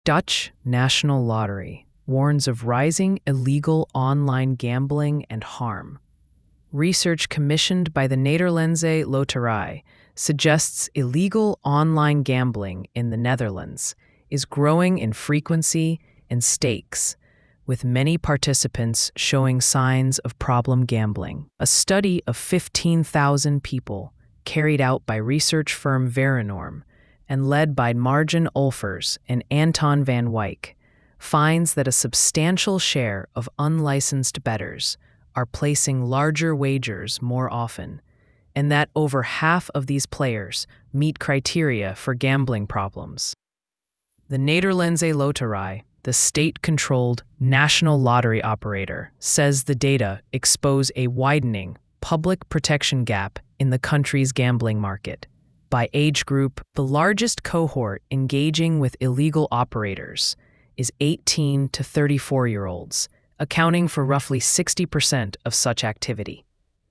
Dutch National Lottery warns of rising illegal online gambling and harm. Research commissioned by the Nederlandse Loterij suggests illegal online gambling in the Netherlands is growing in frequency and stakes, with many participants showing signs of problem gambling. A study of 15,000 people carried out by research firm Verinorm and led by Marjan Olfers and Anton van Wyk finds that a substantial share of unlicensed bettors are placing larger wagers more often, and that over half of these players meet criteria for gambling problems. The Nederlandse Loterij, the state-controlled national lottery operator, says the data expose a widening public protection gap in the country's gambling market. By age group, the largest cohort engaging with illegal operators is 18 to 34-year-olds, accounting for roughly 60% of such activity.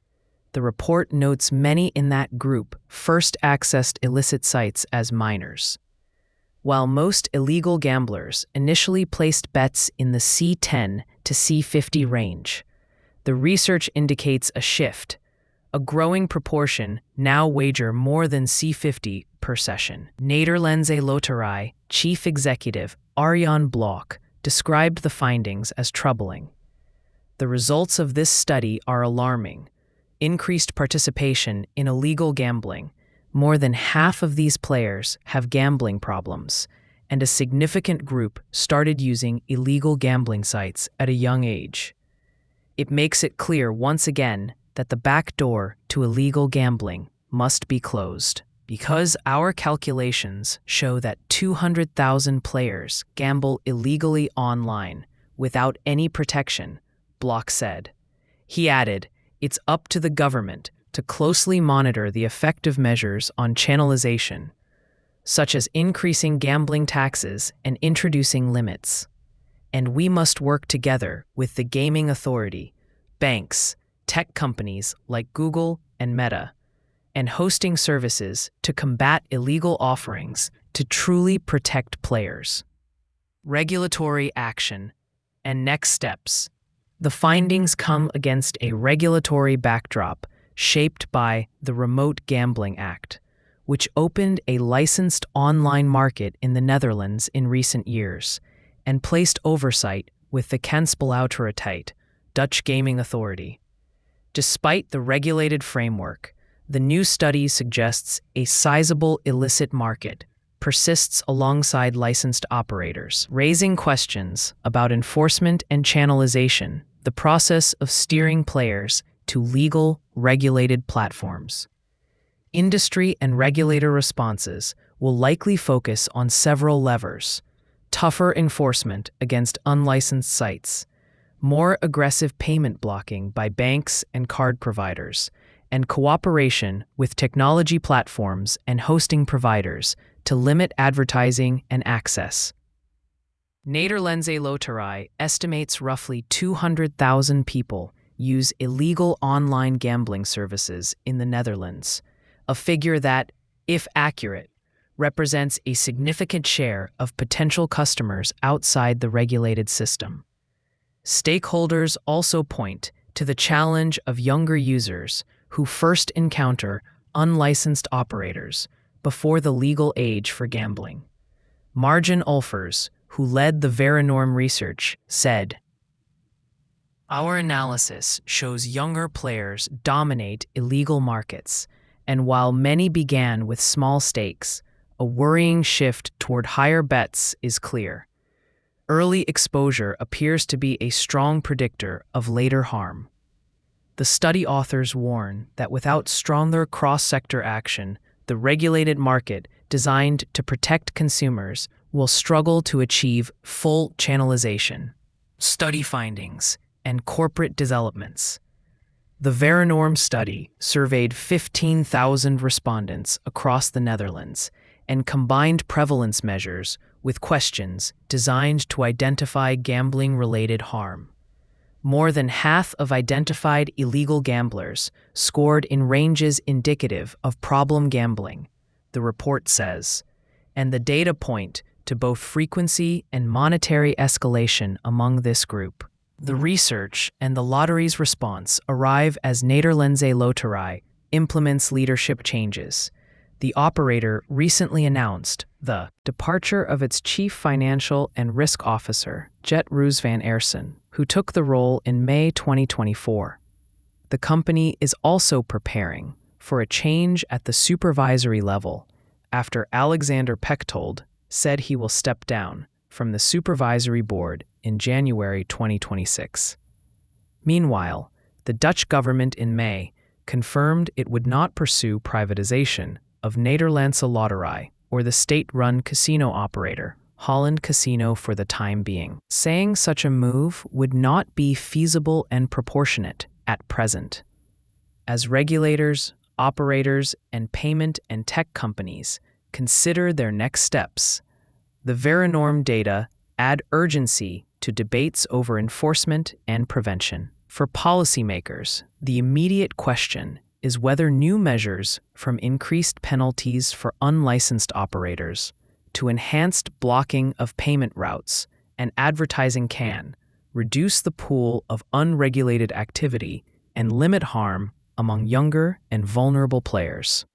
The report notes many in that group first accessed illicit sites as minors. While most illegal gamblers initially placed bets in the C10 to C50 range, the research indicates a shift. A growing proportion now wager more than C50 per session. Nederlandse Loterij chief executive Arjan Blok described the findings as troubling. The results of this study are alarming. Increased participation in illegal gambling. More than half of these players have gambling problems, and a significant group started using illegal gambling sites at a young age. It makes it clear once again that the back door to illegal gambling must be closed. Because our calculations show that 200,000 players gamble illegally online without any protection, Blok said. He added, it's up to the government to closely monitor the effective measures on channelization, such as increasing gambling taxes and introducing limits. And we must work together with the gaming authority, banks, tech companies like Google and Meta, and hosting services to combat illegal offerings to truly protect players. Regulatory action and next steps. The findings come against a regulatory backdrop shaped by the Remote Gambling Act, which opened a licensed online market in the Netherlands in recent years and placed oversight with the Kansspelautoriteit, Dutch gaming authority. Despite the regulated framework, the new study suggests a sizable illicit market persists alongside licensed operators, raising questions about enforcement and channelization, the process of steering players to legal, regulated platforms. Industry and regulator responses will likely focus on several levers: tougher enforcement against unlicensed sites, more aggressive payment blocking by banks and card providers, and cooperation with technology platforms and hosting providers to limit advertising and access. Nederlandse Loterij estimates roughly 200,000 people use illegal online gambling services in the Netherlands, a figure that, if accurate, represents a significant share of potential customers outside the regulated system. Stakeholders also point to the challenge of younger users who first encounter unlicensed operators before the legal age for gambling. Marjan Olfers, who led the Verinorm research, said, "Our analysis shows younger players dominate illegal markets, and while many began with small stakes, a worrying shift toward higher bets is clear. Early exposure appears to be a strong predictor of later harm." The study authors warn that without stronger cross-sector action, the regulated market designed to protect consumers will struggle to achieve full channelization. Study findings and corporate developments. The Verinorm study surveyed 15,000 respondents across the Netherlands and combined prevalence measures with questions designed to identify gambling-related harm. More than half of identified illegal gamblers scored in ranges indicative of problem gambling, the report says, and the data point to both frequency and monetary escalation among this group. The research and the lottery's response arrive as Nederlandse Loterij implements leadership changes. The operator recently announced the departure of its chief financial and risk officer, Jet Roos van Aersen, who took the role in May 2024. The company is also preparing for a change at the supervisory level after Alexander Pechtold said he will step down from the supervisory board in January 2026. Meanwhile, the Dutch government in May confirmed it would not pursue privatization of Nederlandse Loterij, or the state-run casino operator, Holland Casino, for the time being, saying such a move would not be feasible and proportionate at present. As regulators, operators, and payment and tech companies consider their next steps, the Verinorm data add urgency to debates over enforcement and prevention. For policymakers, the immediate question is whether new measures, from increased penalties for unlicensed operators to enhanced blocking of payment routes and advertising, can reduce the pool of unregulated activity and limit harm among younger and vulnerable players.